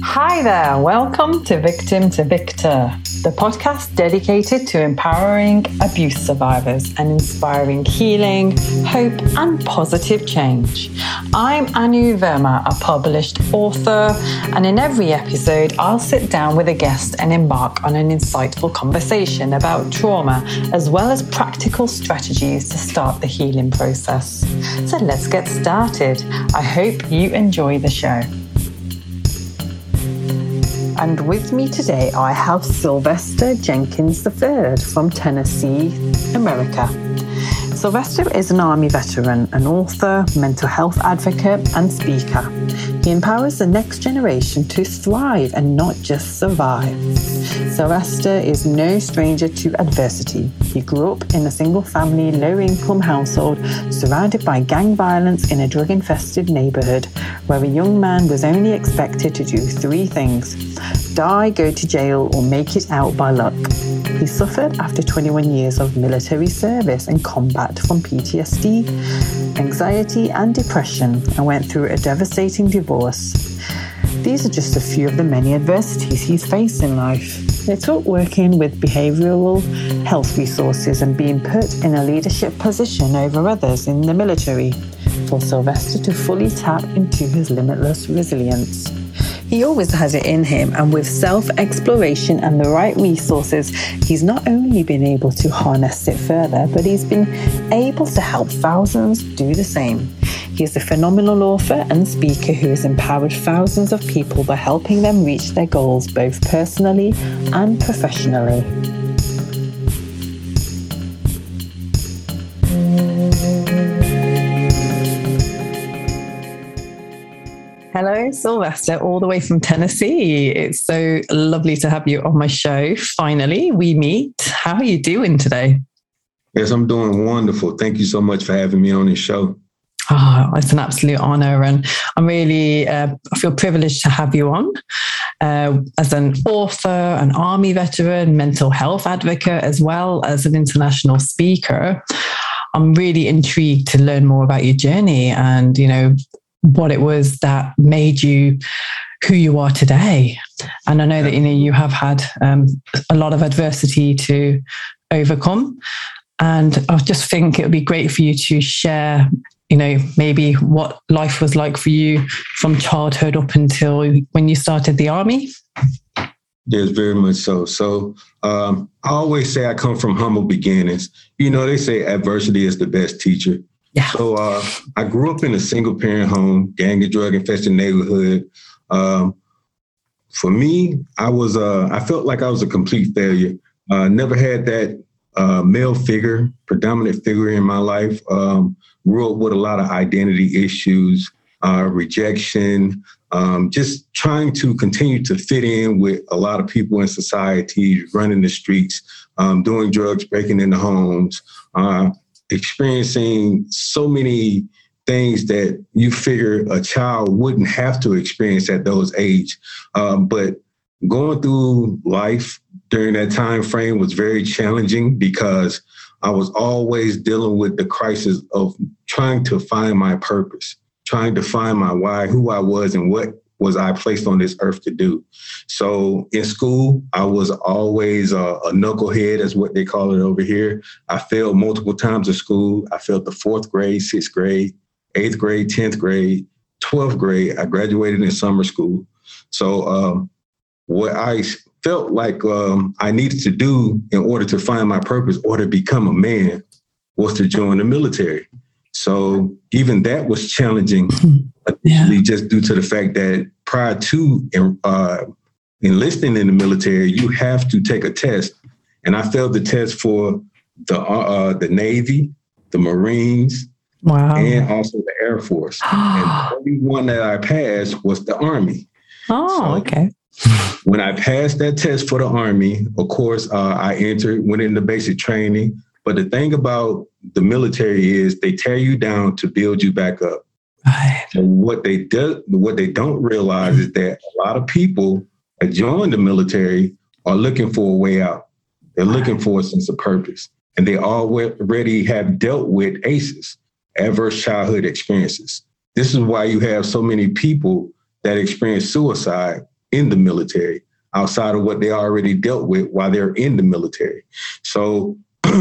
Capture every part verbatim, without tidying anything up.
Hi there, welcome to Victim to Victor, the podcast dedicated to empowering abuse survivors and inspiring healing, hope, and positive change. I'm Anu Verma, a published author, and in every episode, I'll sit down with a guest and embark on an insightful conversation about trauma, as well as practical strategies to start the healing process. So let's get started. I hope you enjoy the show. And with me today, I have Sylvester Jenkins the third from Tennessee, America. Sylvester is an Army veteran, an author, mental health advocate, and speaker. He empowers the next generation to thrive and not just survive. Sylvester is no stranger to adversity. He grew up in a single-family, low-income household surrounded by gang violence in a drug-infested neighborhood where a young man was only expected to do three things: die, go to jail, or make it out by luck. He suffered after twenty-one years of military service and combat from P T S D, anxiety, and depression, and went through a devastating divorce. These are just a few of the many adversities he's faced in life. It took working with behavioral health resources and being put in a leadership position over others in the military for Sylvester to fully tap into his limitless resilience. He always has it in him, and with self-exploration and the right resources, he's not only been able to harness it further, but he's been able to help thousands do the same. He is a phenomenal author and speaker who has empowered thousands of people by helping them reach their goals both personally and professionally. Hello, Sylvester, all the way from Tennessee. It's so lovely to have you on my show. Finally, we meet. How are you doing today? Yes, I'm doing wonderful. Thank you so much for having me on this show. Oh, it's an absolute honor. And I'm really, uh, I feel privileged to have you on uh, as an author, an Army veteran, mental health advocate, as well as an international speaker. I'm really intrigued to learn more about your journey and, you know, what it was that made you who you are today. And I know that, you know, you have had um, a lot of adversity to overcome. And I just think it would be great for you to share, you know, maybe what life was like for you from childhood up until when you started the Army. Yes, very much so. So um, I always say I come from humble beginnings. You know, they say adversity is the best teacher. Yeah. So uh, I grew up in a single parent home, gang and drug infested neighborhood. Um, for me, I was uh, I felt like I was a complete failure. Uh, never had that uh, male figure, predominant figure in my life. Um, grew up with a lot of identity issues, uh, rejection, um, just trying to continue to fit in with a lot of people in society, running the streets, um, doing drugs, breaking into homes, uh, experiencing so many things that you figure a child wouldn't have to experience at those age. Um, but going through life during that time frame was very challenging because I was always dealing with the crisis of trying to find my purpose, trying to find my why, who I was, and what was I placed on this earth to do. So in school, I was always a, a knucklehead, is what they call it over here. I failed multiple times in school. I failed the fourth grade, sixth grade, eighth grade, tenth grade, twelfth grade. I graduated in summer school. So um, what I felt like um, I needed to do in order to find my purpose or to become a man was to join the military. So even that was challenging, yeah. just due to the fact that prior to uh, enlisting in the military, you have to take a test. And I failed the test for the uh, the Navy, the Marines, wow. and also the Air Force. And the only one that I passed was the Army. Oh, so okay. When I passed that test for the Army, of course, uh, I entered, went into basic training. But the thing about the military is they tear you down to build you back up. Right. And what they do, what they don't realize is that a lot of people that join the military are looking for a way out. They're right. looking for a sense of purpose. And they already have dealt with A C Es, adverse childhood experiences. This is why you have so many people that experience suicide in the military outside of what they already dealt with while they're in the military. So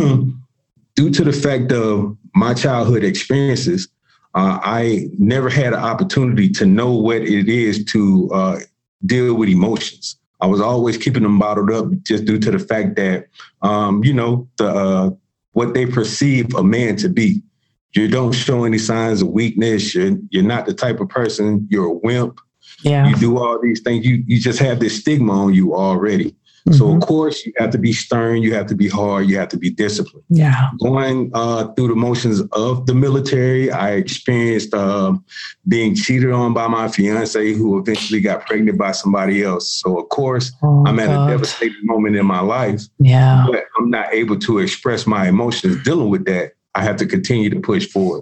due to the fact of my childhood experiences, uh, I never had an opportunity to know what it is to uh, deal with emotions. I was always keeping them bottled up just due to the fact that, um, you know, the uh, what they perceive a man to be. You don't show any signs of weakness. You're, you're not the type of person. You're a wimp. Yeah. You do all these things. You you just have this stigma on you already. Mm-hmm. So, of course, you have to be stern. You have to be hard. You have to be disciplined. Yeah. Going uh, through the motions of the military, I experienced uh, being cheated on by my fiance, who eventually got pregnant by somebody else. So, of course, oh, I'm at God. a devastating moment in my life. Yeah. But I'm not able to express my emotions dealing with that. I have to continue to push forward.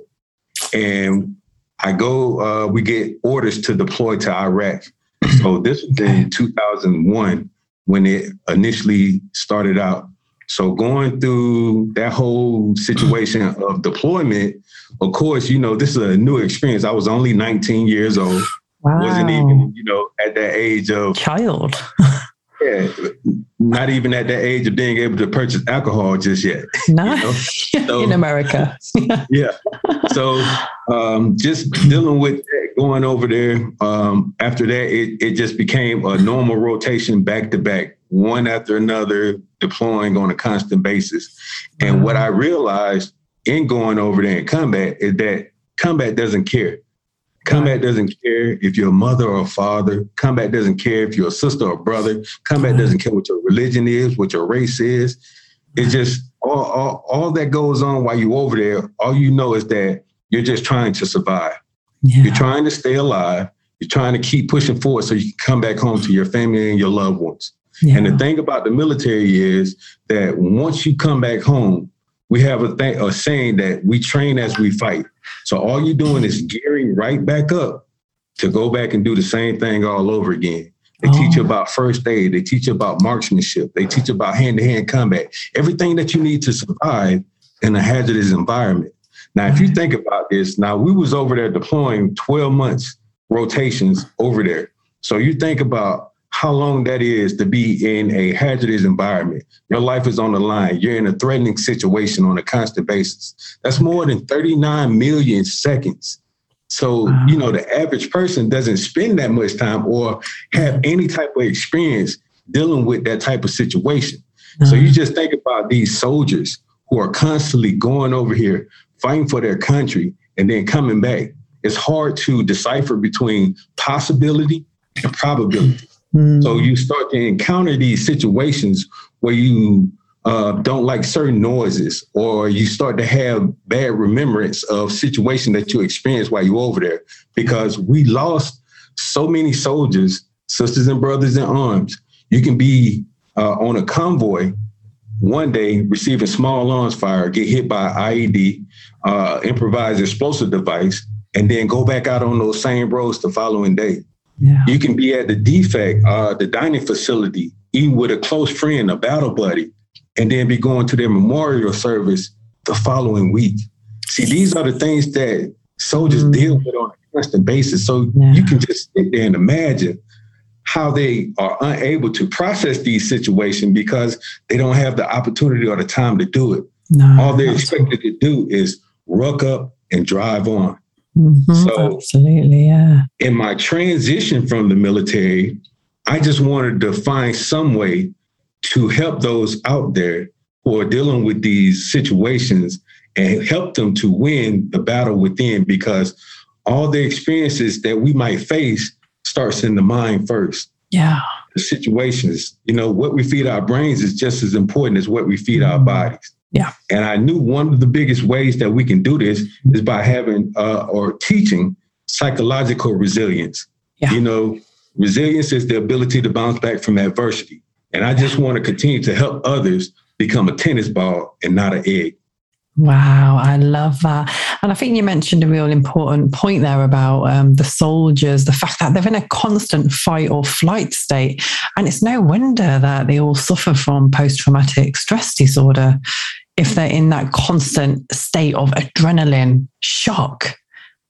And I go, uh, we get orders to deploy to Iraq. So this was in two thousand one when it initially started out. So going through that whole situation of deployment, of course, you know, this is a new experience. I was only nineteen years old. Wow. Wasn't even, you know, at that age of child. Yeah, not even at that age of being able to purchase alcohol just yet. No, you know? So, in America. Yeah. So um, just dealing with that, going over there, um, after that, it, it just became a normal rotation back to back, one after another, deploying on a constant basis. And wow. what I realized in going over there in combat is that combat doesn't care. Combat doesn't care if you're a mother or a father. Combat doesn't care if you're a sister or brother. Combat doesn't care what your religion is, what your race is. It's just all, all, all that goes on while you're over there. All you know is that you're just trying to survive. Yeah. You're trying to stay alive. You're trying to keep pushing forward so you can come back home to your family and your loved ones. Yeah. And the thing about the military is that once you come back home, we have a, th- a saying that we train as we fight. So all you're doing is gearing right back up to go back and do the same thing all over again. They oh. teach you about first aid. They teach you about marksmanship. They teach you about hand-to-hand combat. Everything that you need to survive in a hazardous environment. Now, if you think about this, now we was over there deploying twelve months rotations over there. So you think about how long that is to be in a hazardous environment. Your life is on the line. You're in a threatening situation on a constant basis. That's more than thirty-nine million seconds. So, wow. you know, the average person doesn't spend that much time or have any type of experience dealing with that type of situation. Mm-hmm. So you just think about these soldiers who are constantly going over here, fighting for their country, and then coming back. It's hard to decipher between possibility and probability. Mm. So you start to encounter these situations where you uh, don't like certain noises, or you start to have bad remembrance of situations that you experienced while you were over there, because we lost so many soldiers, sisters and brothers in arms. You can be uh, on a convoy one day receiving small arms fire, get hit by I E D, uh, improvised explosive device, and then go back out on those same roads the following day. Yeah. You can be at the D FAC, uh, the dining facility, eating with a close friend, a battle buddy, and then be going to their memorial service the following week. See, these are the things that soldiers mm. deal with on a constant basis. So yeah. you can just sit there and imagine how they are unable to process these situations because they don't have the opportunity or the time to do it. No, All they're expected to do is ruck up and drive on. Mm-hmm, so absolutely, yeah. In my transition from the military, I just wanted to find some way to help those out there who are dealing with these situations and help them to win the battle within, because all the experiences that we might face starts in the mind first. Yeah. The situations, you know, what we feed our brains is just as important as what we feed mm-hmm. our bodies. Yeah. And I knew one of the biggest ways that we can do this is by having uh, or teaching psychological resilience. Yeah. You know, resilience is the ability to bounce back from adversity. And I just want to continue to help others become a tennis ball and not an egg. Wow, I love that. And I think you mentioned a real important point there about um, the soldiers, the fact that they're in a constant fight or flight state. And it's no wonder that they all suffer from post-traumatic stress disorder if they're in that constant state of adrenaline shock.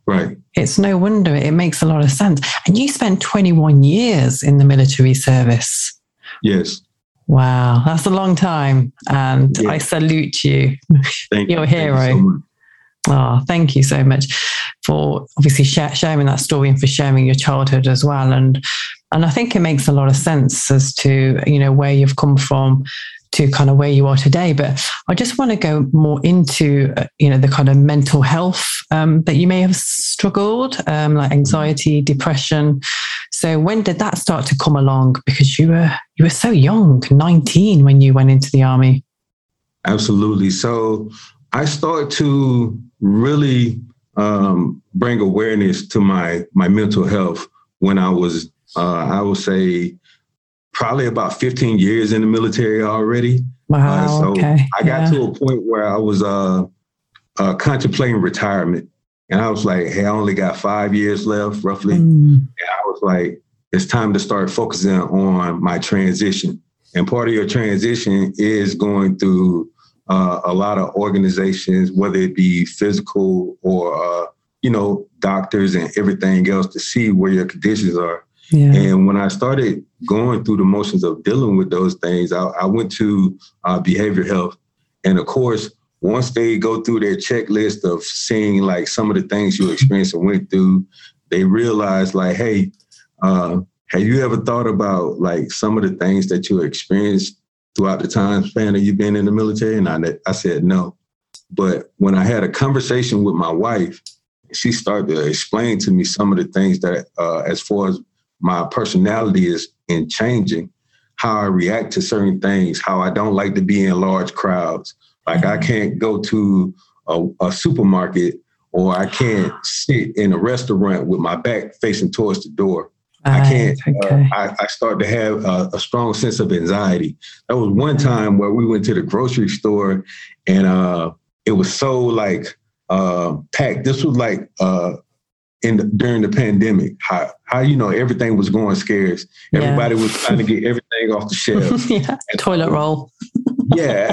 Right. It's no wonder. It makes a lot of sense. And you spent twenty-one years in the military service. Yes. Wow. That's a long time. And yeah. I salute you. Thank You're you. a hero. Thank you so much. Oh, thank you so much for obviously share, sharing that story and for sharing your childhood as well. And and I think it makes a lot of sense as to, you know, where you've come from to kind of where you are today. But I just want to go more into, uh, you know, the kind of mental health um, that you may have struggled, um, like anxiety, depression. So when did that start to come along? Because you were you were so young, nineteen, when you went into the Army. Absolutely. So I started to really um, bring awareness to my my mental health when I was, uh, I would say, probably about fifteen years in the military already. Wow. Uh, so okay. I got yeah. to a point where I was uh, uh, contemplating retirement. And I was like, hey, I only got five years left, roughly. Mm. And I was like, it's time to start focusing on my transition. And part of your transition is going through uh, a lot of organizations, whether it be physical or, uh, you know, doctors and everything else to see where your conditions are. Yeah. And when I started going through the motions of dealing with those things, I, I went to uh, behavioral health. And of course, once they go through their checklist of seeing like some of the things you experienced and went through, they realize like, hey, uh, have you ever thought about like some of the things that you experienced throughout the time span that you've been in the military? And I, I said, no. But when I had a conversation with my wife, she started to explain to me some of the things that uh, as far as my personality is in changing, how I react to certain things, how I don't like to be in large crowds. Like I can't go to a, a supermarket or I can't sit in a restaurant with my back facing towards the door. Right, I can't, okay. uh, I, I started to have a, a strong sense of anxiety. There was one time where we went to the grocery store and uh, it was so like uh, packed. This was like uh, in the, during the pandemic, how, how, you know, everything was going scarce. Yeah. Everybody was trying to get everything off the shelf. yeah, and toilet roll. Yeah.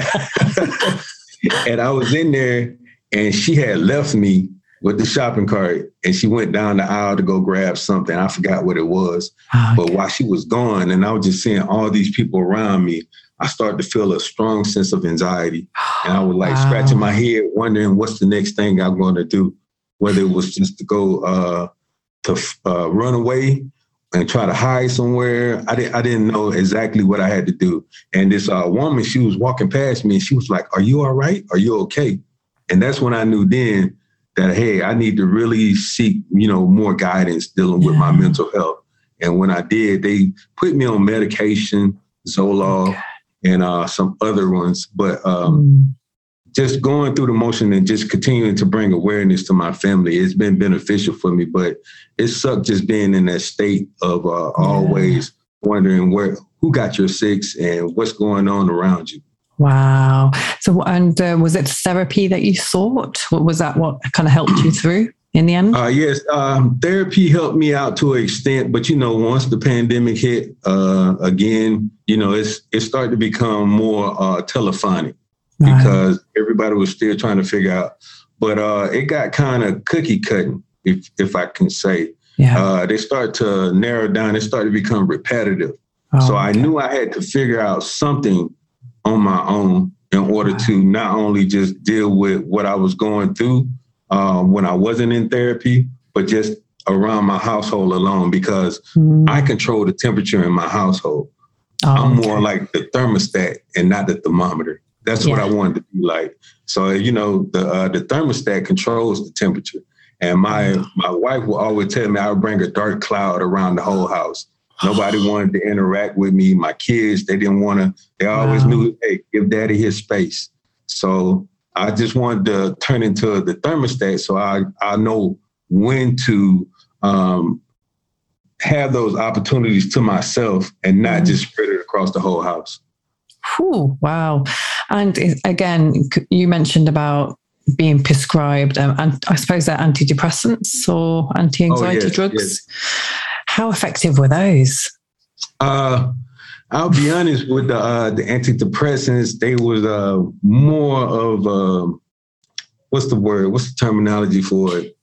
And I was in there and she had left me with the shopping cart and she went down the aisle to go grab something. I forgot what it was. Oh, okay. But while she was gone and I was just seeing all these people around me, I started to feel a strong sense of anxiety. And I was like wow. scratching my head, wondering what's the next thing I'm going to do, whether it was just to go uh, to uh, run away and try to hide somewhere. I didn't, I didn't know exactly what I had to do. And this uh, woman, she was walking past me and she was like, are you all right? Are you okay? And that's when I knew then that, hey, I need to really seek, you know, more guidance dealing with yeah. my mental health. And when I did, they put me on medication, Zoloft, okay. and uh, some other ones. But um, mm. just going through the motion and just continuing to bring awareness to my family, it's been beneficial for me. But it sucked just being in that state of uh, yeah. always wondering where, who got your six and what's going on around you. Wow. So, and uh, was it therapy that you sought? What was that? What kind of helped you through in the end? Uh, yes, um, therapy helped me out to an extent, but you know, once the pandemic hit, uh, again, you know, it's it started to become more uh, telephonic right. because everybody was still trying to figure out. But uh, it got kind of cookie cutting, if if I can say. Yeah. Uh, they start to narrow down. It started to become repetitive. Oh, so I okay. knew I had to figure out something on my own in order wow. to not only just deal with what I was going through um, when I wasn't in therapy, but just around my household alone, because mm. I control the temperature in my household. Oh, I'm okay. more like the thermostat and not the thermometer. That's yeah. what I wanted to be like. So, you know, the uh, the thermostat controls the temperature. And my, oh. my wife will always tell me I would bring a dark cloud around the whole house. Nobody wanted to interact with me. My kids, they didn't want to, they always wow. knew, hey, give daddy his space. So I just wanted to turn into the thermostat so I, I know when to um, have those opportunities to myself and not mm. just spread it across the whole house. Whew, wow. And again, you mentioned about being prescribed, um, and I suppose they're antidepressants or anti-anxiety oh, yes, drugs. Yes. How effective were those? Uh, I'll be honest with the uh, the antidepressants. They was uh, more of uh, what's the word? What's the terminology for it?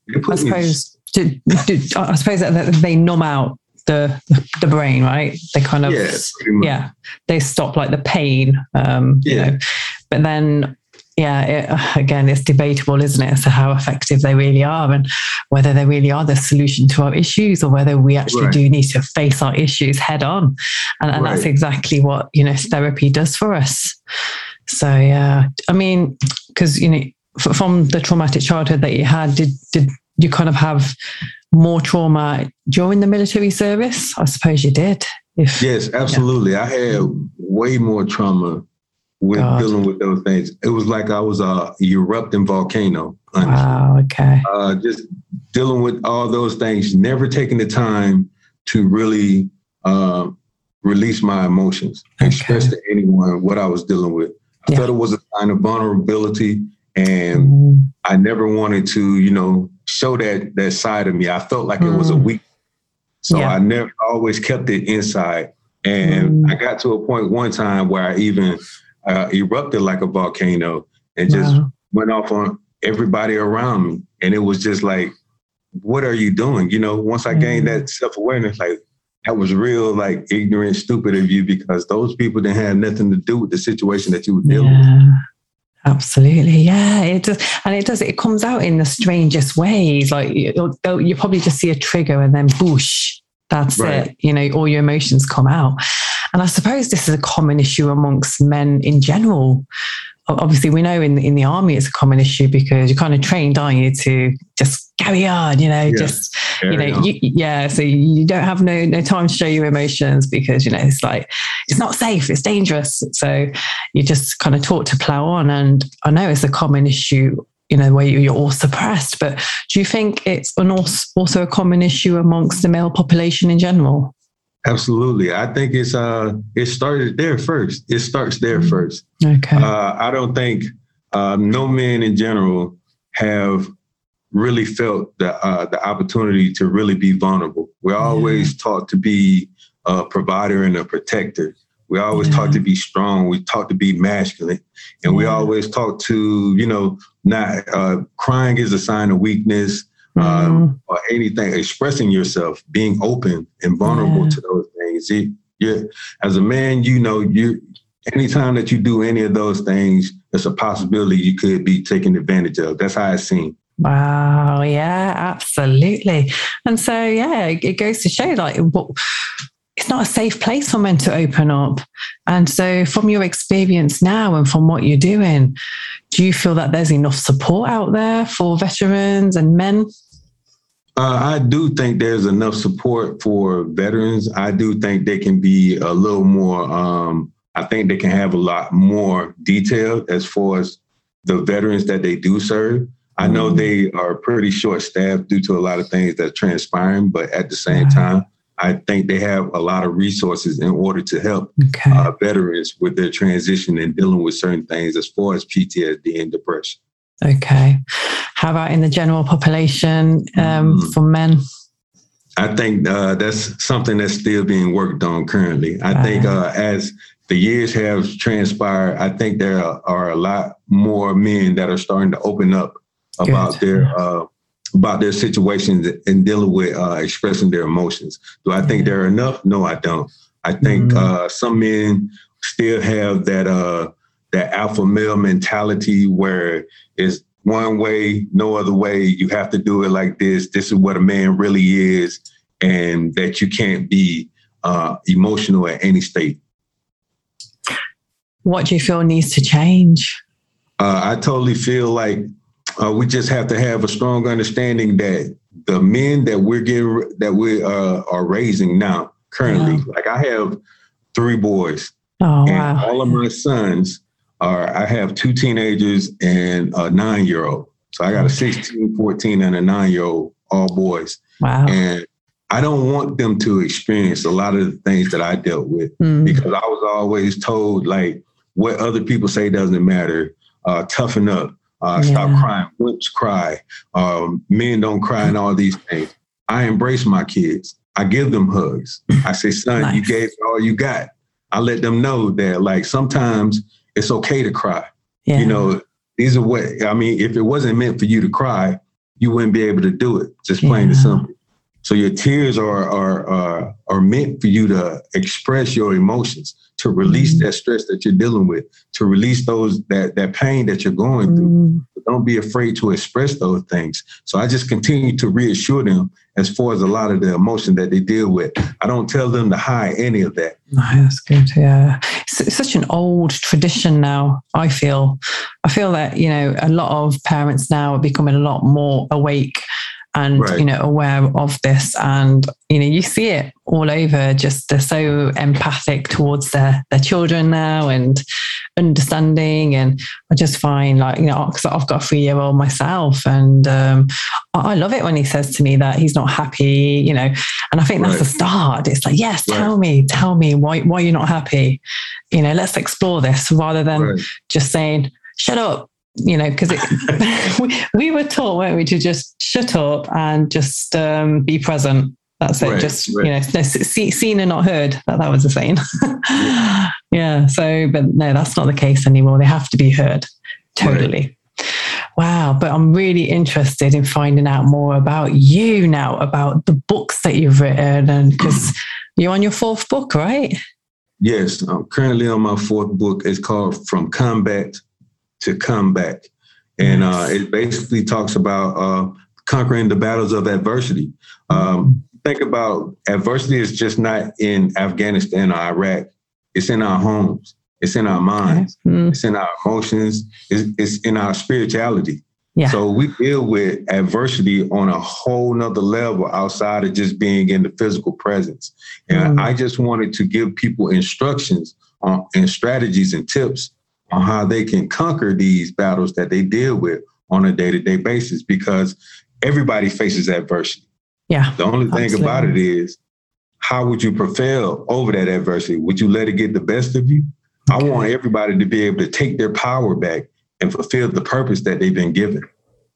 I suppose, do, do, I suppose that they numb out the the brain, right? They kind of, yeah, yeah they stop like the pain, um, yeah. you know, but then, yeah, it, again, it's debatable, isn't it, as to how effective they really are and whether they really are the solution to our issues or whether we actually right. do need to face our issues head on. And, and right. that's exactly what, you know, therapy does for us. So, yeah, I mean, because, you know, f- from the traumatic childhood that you had, did did you kind of have more trauma during the military service? I suppose you did. If, yes, absolutely. Yeah. I had way more trauma with God. dealing with those things. It was like I was a erupting volcano. Honestly. Wow, okay. Uh, just dealing with all those things, never taking the time to really uh, release my emotions, okay. express to anyone what I was dealing with. I yeah. thought it was a sign of vulnerability, and mm. I never wanted to, you know, show that that side of me. I felt like mm. it was a weak, so yeah. I never I always kept it inside. And mm. I got to a point one time where I even uh, erupted like a volcano and just wow. went off on everybody around me. And it was just like, what are you doing? You know, once I mm. gained that self-awareness, like, that was real, like, ignorant, stupid of you, because those people didn't have nothing to do with the situation that you were dealing yeah, with. Absolutely. Yeah, it does. And it does, it comes out in the strangest ways. Like, you'll, you probably just see a trigger and then whoosh, that's right. it. You know, all your emotions come out. And I suppose this is a common issue amongst men in general. Obviously, we know in, in the army it's a common issue because you're kind of trained, aren't you, to just carry on, you know, yeah. just, carry you know, you, yeah. So you don't have no no time to show your emotions because, you know, it's like, it's not safe, it's dangerous. So you just kind of taught to plow on. And I know it's a common issue, you know, where you're all suppressed, but do you think it's an also, also a common issue amongst the male population in general? Absolutely. I think it's uh it started there first. It starts there first. Okay. Uh, I don't think uh, no men in general have really felt the uh, the opportunity to really be vulnerable. We're yeah. always taught to be a provider and a protector. We always yeah. taught to be strong. We taught to be masculine, and yeah. we always taught to, you know, not uh, crying is a sign of weakness. Um, mm. or anything, expressing yourself, being open and vulnerable yeah. to those things. It, yeah, as a man, you know, you anytime that you do any of those things, it's a possibility you could be taken advantage of. That's how it's seen. Wow, yeah, absolutely. And so, yeah, it goes to show, like, what, it's not a safe place for men to open up. And so from your experience now and from what you're doing, do you feel that there's enough support out there for veterans and men? Uh, I do think there's enough support for veterans. I do think they can be a little more, um, I think they can have a lot more detail as far as the veterans that they do serve. I know mm. they are pretty short-staffed due to a lot of things that are transpiring, but at the same right. time, I think they have a lot of resources in order to help okay. uh, veterans with their transition and dealing with certain things as far as P T S D and depression. Okay. How about in the general population um, mm. for men? I think uh, that's something that's still being worked on currently. I right. think uh, as the years have transpired, I think there are a lot more men that are starting to open up about Good. their uh, about their situations and dealing with uh, expressing their emotions. Do I think there are enough? No, I don't. I think mm. uh, some men still have that uh, that alpha male mentality where it's one way, no other way. You have to do it like this. This is what a man really is, and that you can't be uh, emotional at any state. What do you feel needs to change? Uh, I totally feel like Uh, we just have to have a strong understanding that the men that we're getting, that we uh, are raising now, currently, yeah. like I have three boys, oh, and wow. all of my sons are. I have two teenagers and a nine-year-old. So I got a sixteen, fourteen, and a nine-year-old, all boys. Wow. And I don't want them to experience a lot of the things that I dealt with mm. because I was always told, like, what other people say doesn't matter. Uh, toughen up. Uh, yeah. Stop crying. Wimps cry. Um, men don't cry and all these things. I embrace my kids. I give them hugs. I say, son, nice. You gave all you got. I let them know that, like, sometimes it's okay to cry. Yeah. You know, these are what, I mean, if it wasn't meant for you to cry, you wouldn't be able to do it. Just plain yeah. and simple. So your tears are are are, are meant for you to express your emotions, to release mm. that stress that you're dealing with, to release those that that pain that you're going mm. through. But don't be afraid to express those things. So I just continue to reassure them as far as a lot of the emotion that they deal with. I don't tell them to hide any of that. Oh, that's good. Yeah. It's, it's such an old tradition now, I feel. I feel that, you know, a lot of parents now are becoming a lot more awake and, right. you know, aware of this. And, you know, you see it all over, just they're so empathic towards their, their children now and understanding. And I just find, like, you know, because I've got a three-year-old myself, and um, I, I love it when he says to me that he's not happy, you know, and I think that's right. the start. It's like, yes, right. tell me, tell me why, why you're not happy. You know, let's explore this rather than right. just saying, shut up. You know, because we, we were taught, weren't we, to just shut up and just um, be present. That's it. Right, just, right. you know, no, see, seen and not heard. That, that was the saying. yeah. yeah. So, but no, that's not the case anymore. They have to be heard. Totally. Right. Wow. But I'm really interested in finding out more about you now, about the books that you've written, and because you're on your fourth book, right? Yes. I'm currently on my fourth book. It's called From Combat to Comeback. And uh, it basically talks about uh, conquering the battles of adversity. Um, think about adversity is just not in Afghanistan or Iraq. It's in our homes. It's in our minds. Mm-hmm. It's in our emotions. It's, it's in our spirituality. Yeah. So we deal with adversity on a whole nother level outside of just being in the physical presence. And mm. I just wanted to give people instructions on, and strategies and tips on how they can conquer these battles that they deal with on a day-to-day basis, because everybody faces adversity. Yeah. The only thing absolutely. about it is, how would you prevail over that adversity? Would you let it get the best of you? Okay. I want everybody to be able to take their power back and fulfill the purpose that they've been given.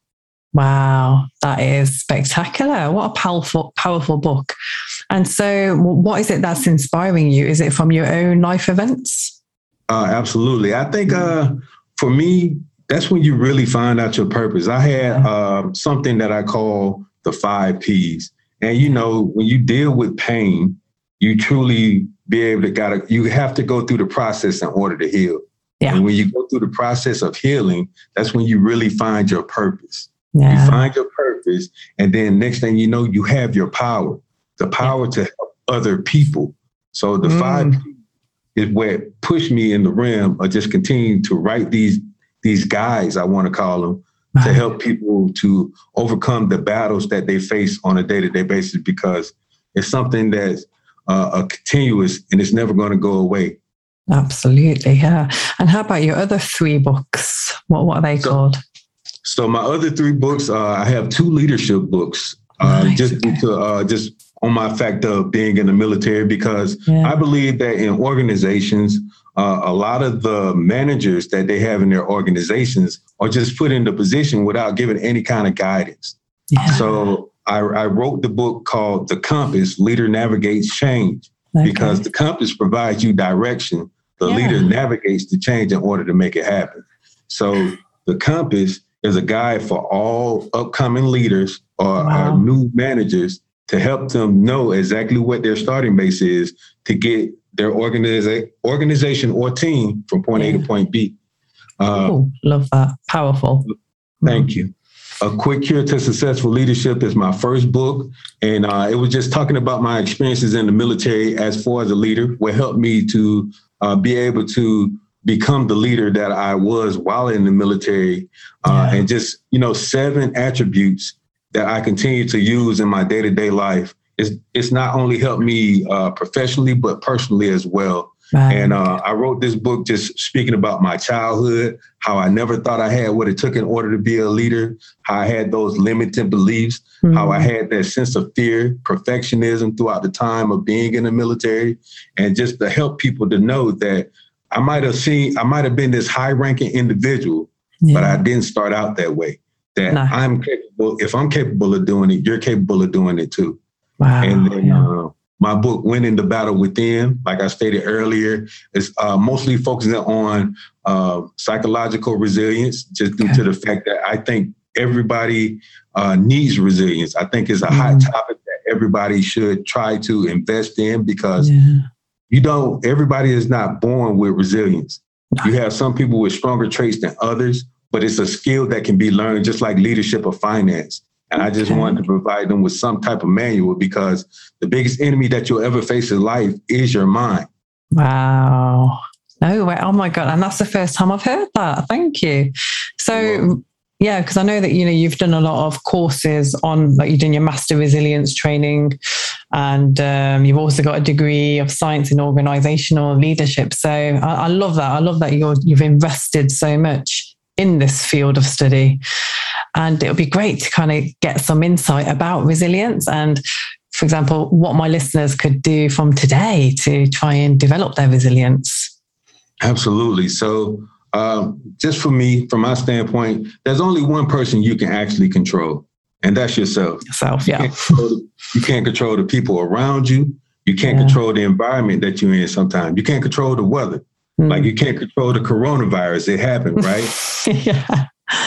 Wow, that is spectacular. What a powerful, powerful book. And so what is it that's inspiring you? Is it from your own life events? Uh, absolutely. I think uh, for me, that's when you really find out your purpose. I had uh, something that I call the five P's. And, you know, when you deal with pain, you truly be able to gotta, you have to go through the process in order to heal. Yeah. And when you go through the process of healing, that's when you really find your purpose. Yeah. You find your purpose. And then next thing you know, you have your power, the power yeah. to help other people. So the mm. five P's is where it pushed me in the realm of just continuing to write these these guides, I want to call them, right. to help people to overcome the battles that they face on a day-to-day basis, because it's something that's uh, a continuous and it's never going to go away. Absolutely, yeah. And how about your other three books? What what are they so, called? So my other three books, uh, I have two leadership books, uh, nice, just okay. to uh, just. on my fact of being in the military, because yeah. I believe that in organizations, uh, a lot of the managers that they have in their organizations are just put in the position without giving any kind of guidance. Yeah. So I, I wrote the book called The Compass, Leader Navigates Change, okay. because the compass provides you direction. The yeah. leader navigates the change in order to make it happen. So the compass is a guide for all upcoming leaders or, wow. or new managers to help them know exactly what their starting base is to get their organiza- organization or team from point yeah. A to point B. Uh, Ooh, love that. Powerful. Thank you. A Quick Cure to Successful Leadership is my first book. And uh, it was just talking about my experiences in the military as far as a leader, what helped me to uh, be able to become the leader that I was while in the military. Uh, yeah. And just, you know, seven attributes that I continue to use in my day-to-day life. It's, it's not only helped me uh, professionally, but personally as well. Right. And uh, I wrote this book just speaking about my childhood, how I never thought I had what it took in order to be a leader, how I had those limited beliefs, mm-hmm. how I had that sense of fear, perfectionism throughout the time of being in the military, and just to help people to know that I might have seen, I might have been this high-ranking individual, yeah. but I didn't start out that way. That no. I'm capable, if I'm capable of doing it, you're capable of doing it too. Wow. And then yeah. uh, my book, Winning the Battle Within, like I stated earlier, is uh, mostly focusing on uh, psychological resilience, just due okay. to the fact that I think everybody uh, needs resilience. I think it's a mm. hot topic that everybody should try to invest in because yeah. you don't, everybody is not born with resilience. No. You have some people with stronger traits than others, but it's a skill that can be learned just like leadership or finance. And okay. I just wanted to provide them with some type of manual because the biggest enemy that you'll ever face in life is your mind. Wow. No way. Oh my God. And that's the first time I've heard that. Thank you. So wow. yeah, because I know that, you know, you've done a lot of courses on, like you've done your master resilience training and um, you've also got a degree of science in organizational leadership. So I, I love that. I love that you're, you've invested so much in this field of study. And it'll be great to kind of get some insight about resilience and, for example, what my listeners could do from today to try and develop their resilience. Absolutely. So um, just for me, from my standpoint, there's only one person you can actually control, and that's yourself. Yourself, yeah. You can't control the, you can't control the people around you. You can't yeah. control the environment that you're in sometimes. You can't control the weather. Mm. Like you can't control the coronavirus. It happened, right? yeah.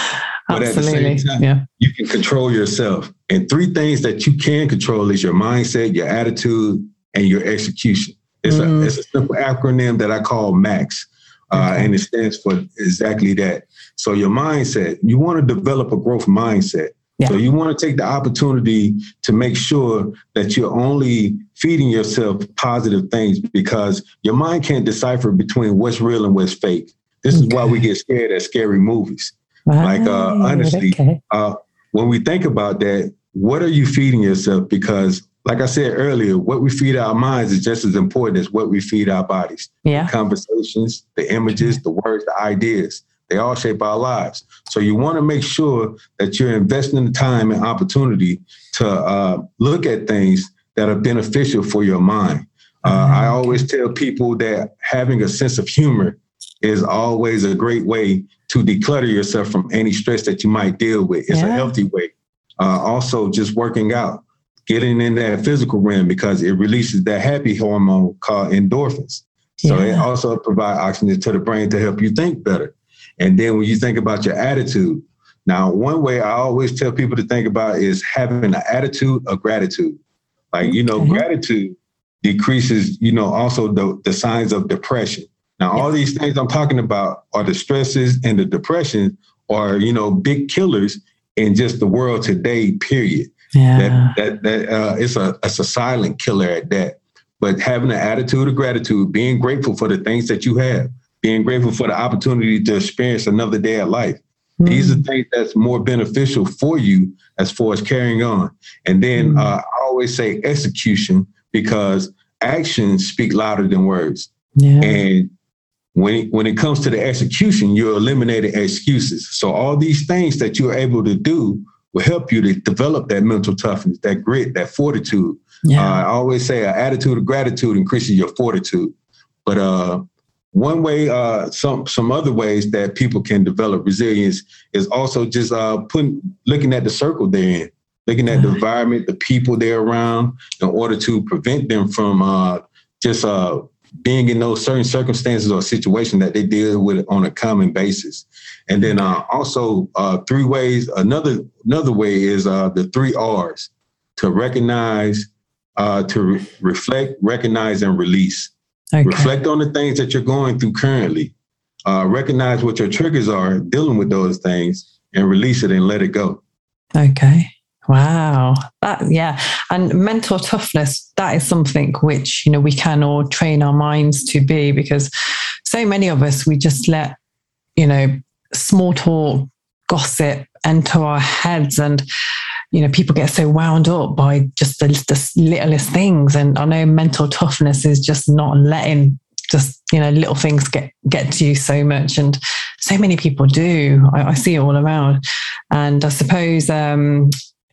But Absolutely. at the same time, yeah. you can control yourself. And three things that you can control is your mindset, your attitude, and your execution. It's, mm. a, it's a simple acronym that I call MAX, uh, okay. and it stands for exactly that. So your mindset, you want to develop a growth mindset. Yeah. So you want to take the opportunity to make sure that you're only feeding yourself positive things because your mind can't decipher between what's real and what's fake. This okay. is why we get scared at scary movies. Right. Like, uh, honestly, okay. uh, when we think about that, what are you feeding yourself? Because like I said earlier, what we feed our minds is just as important as what we feed our bodies. Yeah. The conversations, the images, the words, the ideas, they all shape our lives. So you want to make sure that you're investing the time and opportunity to uh, look at things that are beneficial for your mind. Uh, okay. I always tell people that having a sense of humor is always a great way to declutter yourself from any stress that you might deal with. It's yeah. a healthy way. Uh, also, just working out, getting in that physical realm because it releases that happy hormone called endorphins. So yeah. it also provides oxygen to the brain to help you think better. And then when you think about your attitude, now, one way I always tell people to think about is having an attitude of gratitude. Like, you know, mm-hmm. gratitude decreases, you know, also the, the signs of depression. Now, all these things I'm talking about are the stresses and the depression are, you know, big killers in just the world today, period. Yeah. That, that, that uh, it's a, it's a silent killer at that. But having an attitude of gratitude, being grateful for the things that you have, being grateful for the opportunity to experience another day of life. Mm. These are things that's more beneficial for you as far as carrying on. And then mm. uh, I always say execution because actions speak louder than words. Yeah. And When it, when it comes to the execution, you're eliminating excuses. So all these things that you're able to do will help you to develop that mental toughness, that grit, that fortitude. Yeah. Uh, I always say an attitude of gratitude increases your fortitude. But uh, one way, uh, some some other ways that people can develop resilience is also just uh, putting, looking at the circle they're in, looking at the environment, the people they're around, in order to prevent them from uh, just uh, being in those certain circumstances or situations that they deal with on a common basis. And then uh, also uh, three ways, another another way is uh, the three R's: to recognize, uh, to re- reflect, recognize, and release. Okay. Reflect on the things that you're going through currently. Uh, recognize what your triggers are, dealing with those things, and release it and let it go. Okay. Wow. That, yeah. And mental toughness, that is something which, you know, we can all train our minds to be, because so many of us, we just let, you know, small talk, gossip enter our heads, and, you know, people get so wound up by just the, the littlest things. And I know mental toughness is just not letting just, you know, little things get, get to you so much. And so many people do. I, I see it all around. And I suppose, um,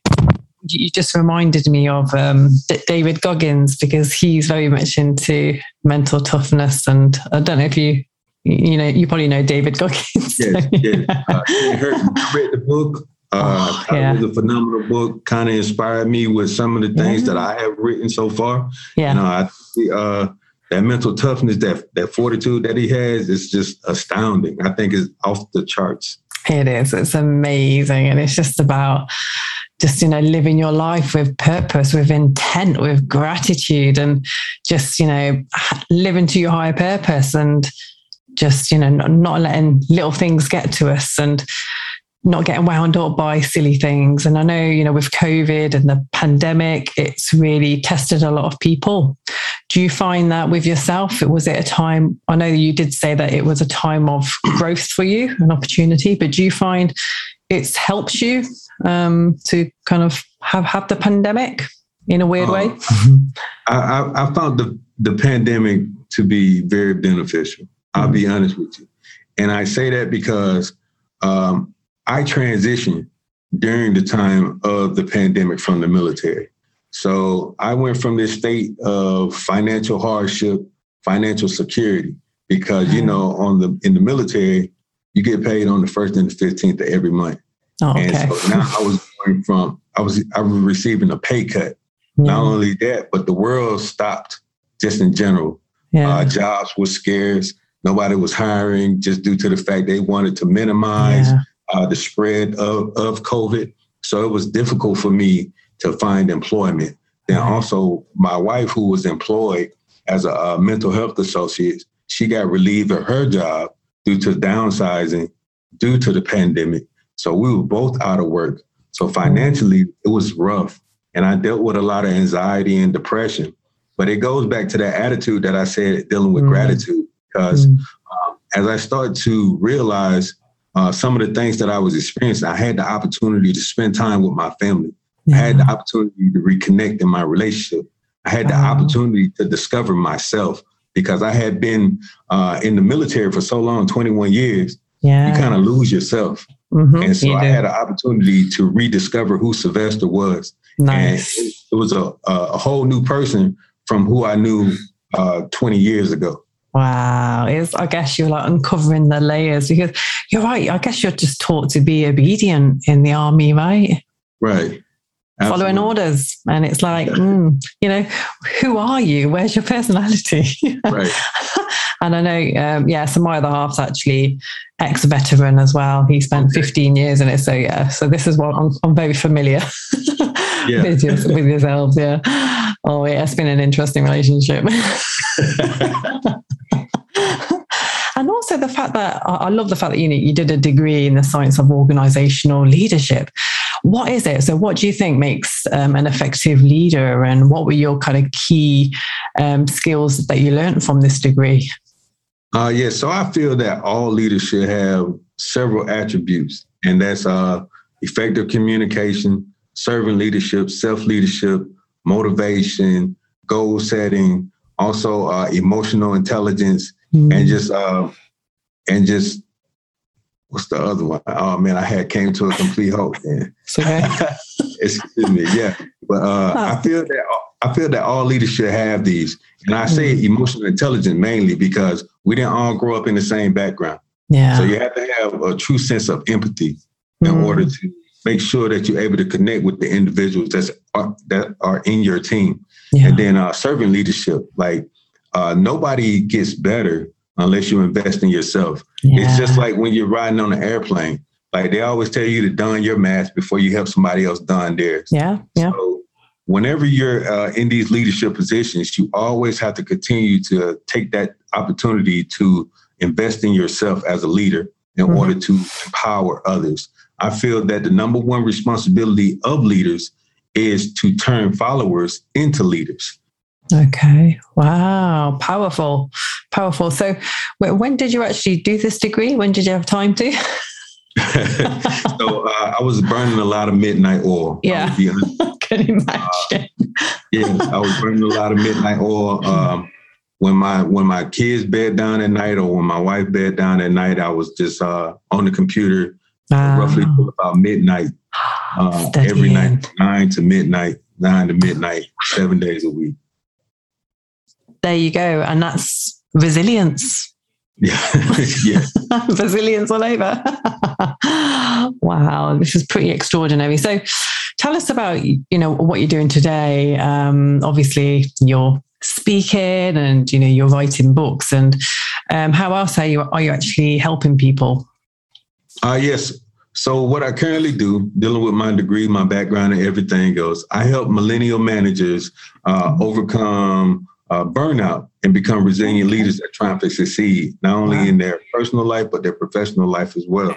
you just reminded me of um, David Goggins, because he's very much into mental toughness. And I don't know if you, you know, you probably know David Goggins. Yes, yes. Uh, I heard, read the book. Uh, oh, yeah. It was a phenomenal book. Kind of inspired me with some of the things yeah. that I have written so far. Yeah, you know, I think uh, that mental toughness, that that fortitude that he has, is just astounding. I think it's off the charts. It is. It's amazing. And it's just about just, you know, living your life with purpose, with intent, with gratitude, and just, you know, living to your higher purpose, and just, you know, not letting little things get to us, and not getting wound up by silly things. And I know, you know, with COVID and the pandemic, it's really tested a lot of people. Do you find that with yourself? Was it a time, I know you did say that it was a time of growth for you, an opportunity, but do you find it's helped you um, to kind of have, have the pandemic in a weird uh, way? I, I found the, the pandemic to be very beneficial. I'll mm-hmm. be honest with you. And I say that because um, I transitioned during the time of the pandemic from the military. So I went from this state of financial hardship, financial security, because, you know, on the in the military, you get paid on the first and the fifteenth of every month. Oh, okay. And so now I was going from, I was, I was receiving a pay cut. Yeah. Not only that, but the world stopped just in general. Yeah. Uh, jobs were scarce. Nobody was hiring just due to the fact they wanted to minimize yeah. uh, the spread of, of COVID. So it was difficult for me to find employment. Then also my wife, who was employed as a, a mental health associate, she got relieved of her job due to downsizing, due to the pandemic. So we were both out of work. So financially, it was rough. And I dealt with a lot of anxiety and depression. But it goes back to that attitude that I said, dealing with mm. gratitude. Because mm. um, as I started to realize uh, some of the things that I was experiencing, I had the opportunity to spend time with my family. Yeah. I had the opportunity to reconnect in my relationship. I had the oh. opportunity to discover myself, because I had been uh, in the military for so long, twenty-one years, yeah. you kind of lose yourself. Mm-hmm. And so I had an opportunity to rediscover who Sylvester was. Nice. And it, it was a, a whole new person from who I knew uh, twenty years ago. Wow. It's, I guess you're like uncovering the layers, because you're right. I guess you're just taught to be obedient in the army, right? Right. Absolutely. Following orders. And it's like, mm, you know, who are you? Where's your personality? Right. And I know, um, yeah, so my other half's actually ex-veteran as well. He spent okay. fifteen years in it. So yeah, so this is what I'm, I'm very familiar yeah. with, your, with yourselves. Yeah. Oh yeah, it's been an interesting relationship. And also the fact that, I love the fact that, you know, you did a degree in the science of organizational leadership. What is it? So what do you think makes um, an effective leader, and what were your kind of key um, skills that you learned from this degree? Uh, yeah, so I feel that all leaders should have several attributes, and that's uh, effective communication, servant leadership, self-leadership, motivation, goal setting, also uh, emotional intelligence, mm. and just uh, and just what's the other one? Oh man, I had came to a complete halt. Then. Okay. Excuse me. Yeah, but uh, oh. I feel that I feel that all leaders should have these, and I say mm. emotional intelligence mainly because we didn't all grow up in the same background. Yeah. So you have to have a true sense of empathy in mm. order to make sure that you're able to connect with the individuals that's are, that are in your team. Yeah. And then uh, servant leadership, like uh, nobody gets better unless you invest in yourself. Yeah. It's just like when you're riding on an airplane, like they always tell you to don your mask before you help somebody else don theirs. Yeah, yeah. So whenever you're uh, in these leadership positions, you always have to continue to take that opportunity to invest in yourself as a leader in mm-hmm. order to empower others. I feel that the number one responsibility of leaders is to turn followers into leaders. Okay. Wow. Powerful. Powerful. So when did you actually do this degree? When did you have time to? so uh, I was burning a lot of midnight oil. Yeah. I can imagine. Uh, yes, I was burning a lot of midnight oil. Um, when my when my kids bed down at night, or when my wife bed down at night, I was just uh, on the computer wow. roughly till about midnight. Uh, every night, nine to midnight, nine to midnight, seven days a week. There you go. And that's resilience. Yeah. yeah. Resilience all over. Wow. This is pretty extraordinary. So tell us about, you know, what you're doing today. Um, obviously you're speaking and, you know, you're writing books, and um, how else are you, are you actually helping people? Uh, yes. So what I currently do, dealing with my degree, my background, and everything else, I help millennial managers uh, overcome uh, burnout and become resilient leaders that try to succeed, not only wow. in their personal life, but their professional life as well.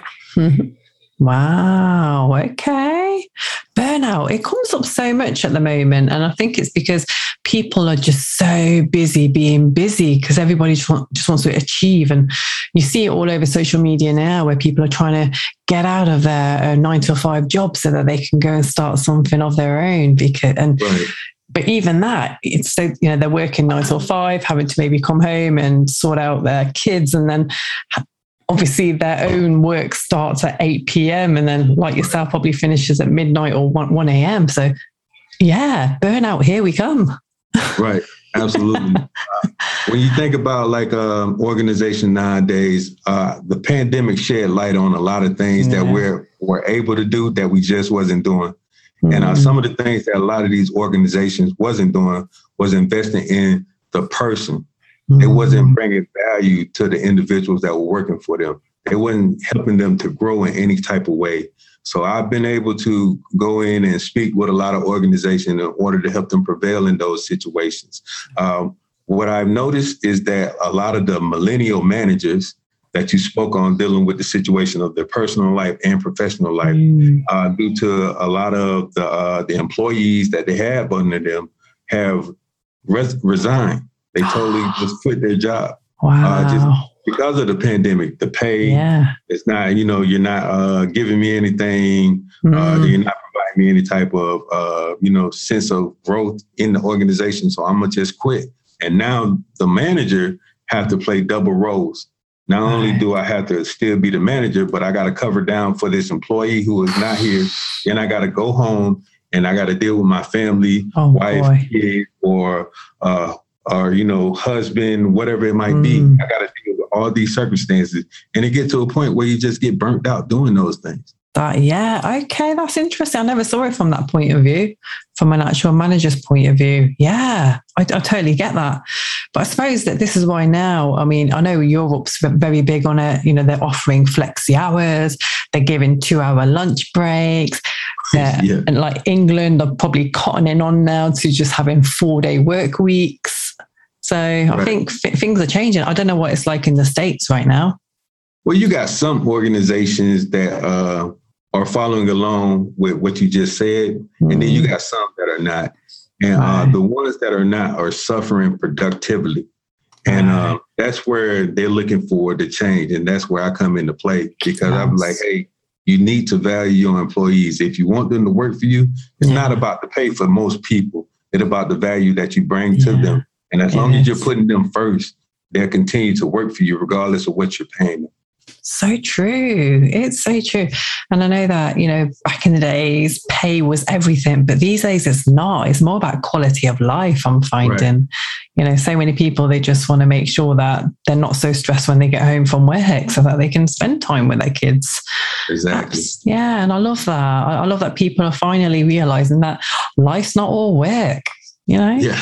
Wow. Okay. Burnout. It comes up so much at the moment. And I think it's because people are just so busy being busy because everybody just, want, just wants to achieve. And you see it all over social media now where people are trying to get out of their uh, nine to five job so that they can go and start something of their own. Because, and right. But even that, it's so, you know, they're working nine till five, having to maybe come home and sort out their kids, and then obviously their own work starts at eight p.m. and then, like yourself, probably finishes at midnight or one a.m. So yeah, burnout, here we come. Right, absolutely. uh, when you think about like um, organization nowadays, uh, the pandemic shed light on a lot of things yeah. that we're, we're able to do that we just wasn't doing. Mm-hmm. And uh, some of the things that a lot of these organizations wasn't doing was investing in the person. It wasn't bringing value to the individuals that were working for them. It wasn't helping them to grow in any type of way. So I've been able to go in and speak with a lot of organizations in order to help them prevail in those situations. Um, what I've noticed is that a lot of the millennial managers that you spoke on dealing with the situation of their personal life and professional life, mm. uh, due to a lot of the, uh, the employees that they have under them have res- resigned. They totally just quit their job. Wow. Uh, just because of the pandemic, the pay, yeah. it's not, you know, you're not uh, giving me anything. Mm. Uh, you're not providing me any type of, uh, you know, sense of growth in the organization. So I'm going to just quit. And now the manager have to play double roles. Not right. only do I have to still be the manager, but I got to cover down for this employee who is not here. Then I got to go home and I got to deal with my family, oh, wife, boy. kid, or uh or, you know, husband, whatever it might mm. be. I got to deal with all these circumstances. And it get to a point where you just get burnt out doing those things. That, yeah, okay, that's interesting. I never saw it from that point of view, from an actual manager's point of view. Yeah, I, I totally get that. But I suppose that this is why now, I mean, I know Europe's very big on it. You know, they're offering flexi hours. They're giving two-hour lunch breaks. Yeah. And like England are probably cottoning on now to just having four-day work weeks. So I right. think f- things are changing. I don't know what it's like in the States right now. Well, you got some organizations that uh, are following along with what you just said, mm. and then you got some that are not. And right. uh, the ones that are not are suffering productively. And right. uh, that's where they're looking for the change. And that's where I come into play, because yes. I'm like, hey, you need to value your employees. If you want them to work for you, it's yeah. not about the pay for most people. It's about the value that you bring yeah. to them. And as long yes. as you're putting them first, they'll continue to work for you regardless of what you're paying them. So true. It's so true. And I know that, you know, back in the days, pay was everything, but these days it's not. It's more about quality of life, I'm finding. Right. You know, so many people, they just want to make sure that they're not so stressed when they get home from work so that they can spend time with their kids. Exactly. That's, yeah. And I love that. I, I love that people are finally realizing that life's not all work, you know? Yeah.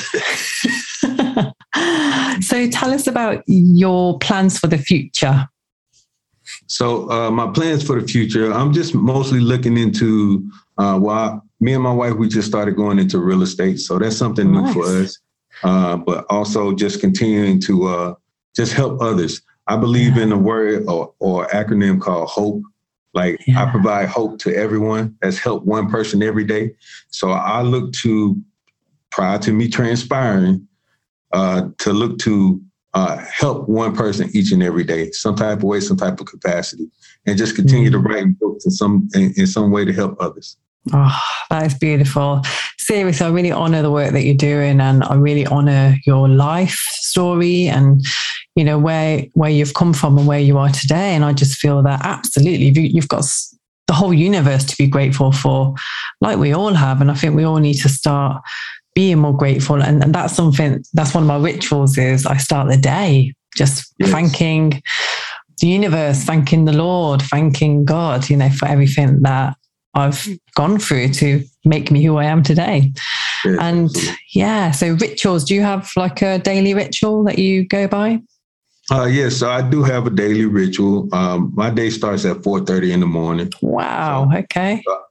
So tell us about your plans for the future. So uh, my plans for the future, I'm just mostly looking into, uh, well, me and my wife, we just started going into real estate. So that's something nice. new for us. Uh, but also just continuing to uh, just help others. I believe yeah. in a word or, or acronym called HOPE. Like yeah. I provide hope to everyone. That's helped one person every day. So I look to, prior to me transpiring, uh, to look to uh, help one person each and every day, some type of way, some type of capacity, and just continue mm. to write books in some in, in some way to help others. Oh, that is beautiful. Seriously, I really honor the work that you're doing, and I really honor your life story and, you know, where where you've come from and where you are today. And I just feel that absolutely you've got the whole universe to be grateful for, like we all have. And I think we all need to start being more grateful. And, and that's something, that's one of my rituals is I start the day just yes. thanking the universe, thanking the Lord, thanking God, you know, for everything that I've gone through to make me who I am today. Yes, and absolutely. yeah, so rituals, do you have like a daily ritual that you go by? Uh, yes, yeah, so I do have a daily ritual. Um, my day starts at four thirty in the morning. Wow. So, okay. Uh,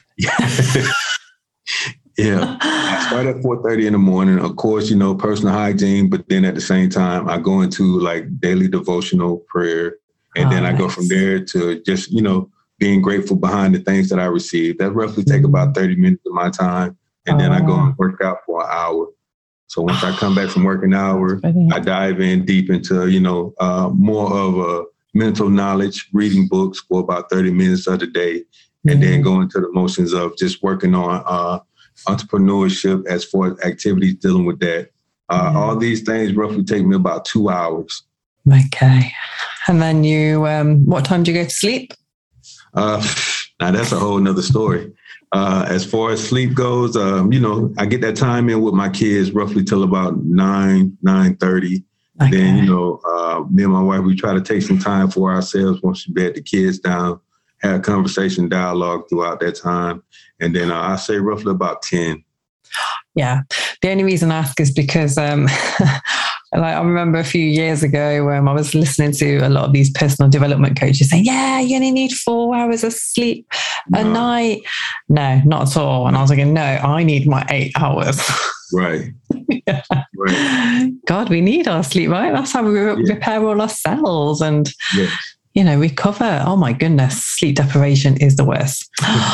yeah, I start at four thirty in the morning. Of course, you know, personal hygiene, but then at the same time, I go into like daily devotional prayer. And oh, then I nice. go from there to just, you know, being grateful behind the things that I received. That roughly take mm-hmm. about thirty minutes of my time. And oh, then I go and work out for an hour. So once I come back from work an hour, I dive in deep into, you know, uh, more of a mental knowledge, reading books for about thirty minutes of the day, and mm-hmm. then go into the motions of just working on uh, entrepreneurship as far as activities dealing with that. Uh, yeah. All these things roughly take me about two hours. Okay. And then you, um, what time do you go to sleep? Uh, now that's a whole nother story. Uh, as far as sleep goes, um, you know, I get that time in with my kids roughly till about nine, nine thirty. Okay. Then, you know, uh, me and my wife, we try to take some time for ourselves once we bed the kids down, have conversation, dialogue throughout that time. And then uh, I say roughly about ten. Yeah. The only reason I ask is because um, like I remember a few years ago when I was listening to a lot of these personal development coaches saying, yeah, you only need four hours of sleep a no. night. No, not at all. And I was like, no, I need my eight hours. Right. yeah. Right. God, we need our sleep, right? That's how we yeah. repair all our cells and, yes. you know, recover. Oh my goodness, sleep deprivation is the worst.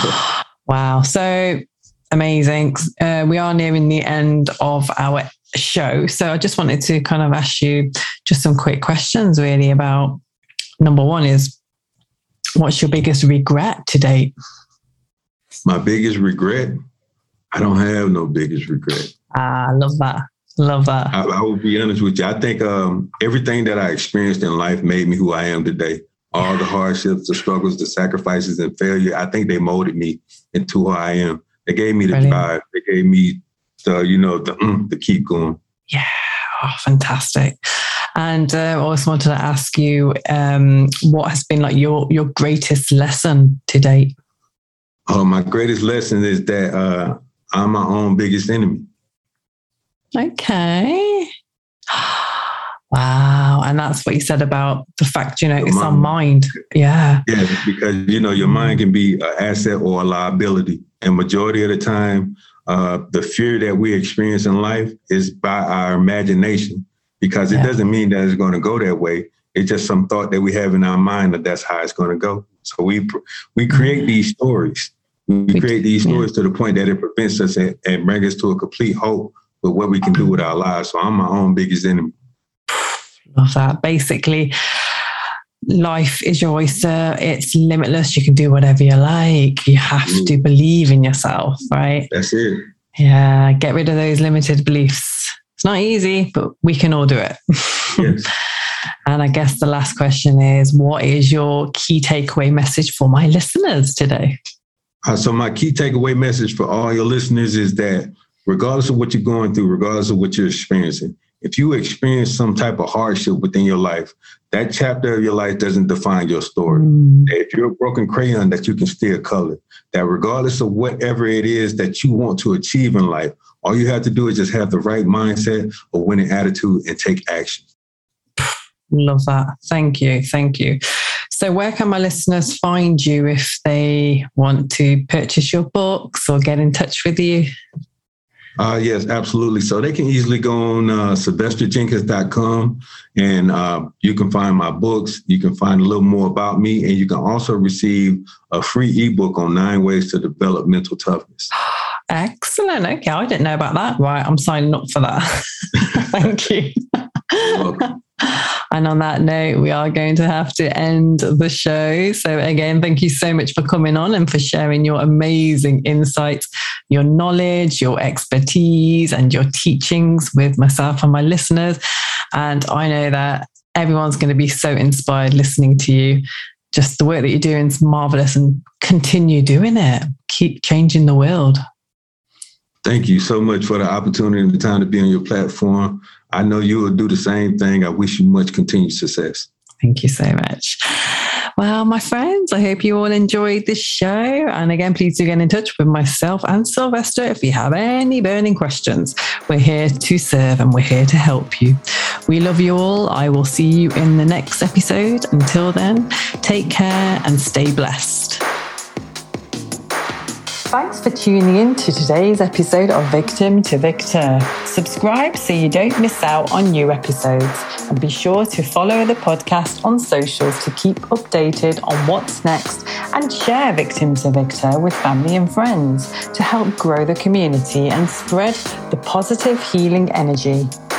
Wow. So amazing. Uh, we are nearing the end of our show. So I just wanted to kind of ask you just some quick questions really about, number one is, what's your biggest regret to date? My biggest regret? I don't have no biggest regret. Ah, I love that. Love that. I, I will be honest with you. I think um, everything that I experienced in life made me who I am today. All the hardships, the struggles, the sacrifices and failure, I think they molded me into who I am. They gave me the Brilliant. drive. They gave me the, you know, the, mm, the keep going. Yeah. Oh, fantastic. And uh, I also wanted to ask you, um, what has been like your, your greatest lesson to date? Oh, my greatest lesson is that uh, I'm my own biggest enemy. Okay. Wow. And that's what you said about the fact, you know, the it's mind. our mind. Yeah. Yeah, because, you know, your mind can be an asset or a liability. And majority of the time, uh, the fear that we experience in life is by our imagination, because it yeah. doesn't mean that it's going to go that way. It's just some thought that we have in our mind that that's how it's going to go. So we we create these stories. We create these stories yeah. to the point that it prevents us and, and brings us to a complete hope with what we can do with our lives. So I'm my own biggest enemy. Love that. Basically, life is your oyster. It's limitless. You can do whatever you like. You have mm. to believe in yourself, right? That's it. Yeah. Get rid of those limited beliefs. It's not easy, but we can all do it. Yes. And I guess the last question is, what is your key takeaway message for my listeners today? Uh, so my key takeaway message for all your listeners is that regardless of what you're going through, regardless of what you're experiencing, if you experience some type of hardship within your life, that chapter of your life doesn't define your story. Mm. If you're a broken crayon, that you can still color. That regardless of whatever it is that you want to achieve in life, all you have to do is just have the right mindset, a winning attitude, and take action. Love that. Thank you. Thank you. So where can my listeners find you if they want to purchase your books or get in touch with you? Uh, yes, absolutely. So they can easily go on uh, sylvester jenkins dot com and uh, you can find my books. You can find a little more about me, and you can also receive a free ebook on nine ways to develop mental toughness. Excellent. Okay, I didn't know about that. Right, I'm signing up for that. Thank you. You're welcome. And on that note, we are going to have to end the show. So again, thank you so much for coming on and for sharing your amazing insights, your knowledge, your expertise, and your teachings with myself and my listeners. And I know that everyone's going to be so inspired listening to you. Just the work that you're doing is marvelous, and continue doing it. Keep changing the world. Thank you so much for the opportunity and the time to be on your platform. I know you will do the same thing. I wish you much continued success. Thank you so much. Well, my friends, I hope you all enjoyed this show. And again, please do get in touch with myself and Sylvester if you have any burning questions. We're here to serve and we're here to help you. We love you all. I will see you in the next episode. Until then, take care and stay blessed. Thanks for tuning in to today's episode of Victim to Victor. Subscribe so you don't miss out on new episodes, and be sure to follow the podcast on socials to keep updated on what's next, and share Victim to Victor with family and friends to help grow the community and spread the positive healing energy.